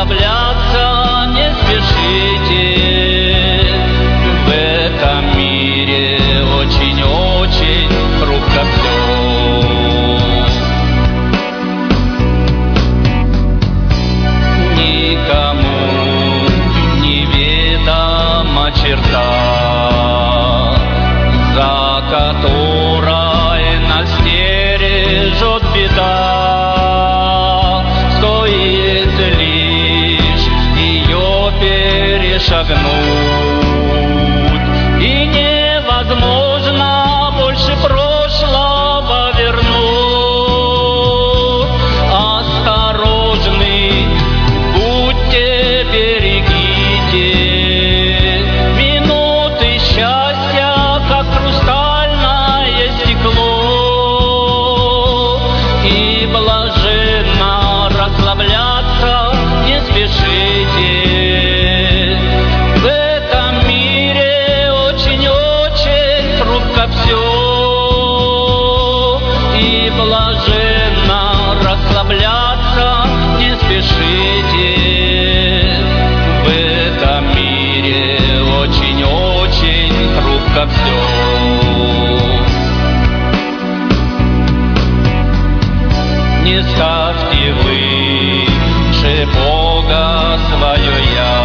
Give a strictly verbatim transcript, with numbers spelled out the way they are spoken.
расслабляться не спешите. В этом мире очень-очень хрупко все. Никому неведома черта, за которой нас стережет беда. Стоит лишь ее перешагнуть, и невозможно больше прошлого вернуть. Осторожны, будьте, берегите минуты счастья, как хрустальное стекло, и блаженно расслабляться не спешите. В этом мире очень-очень хрупко все, и блаженно расслабляться не спешите. В этом мире очень-очень хрупко все. Не ставьте выше Бога свое «я».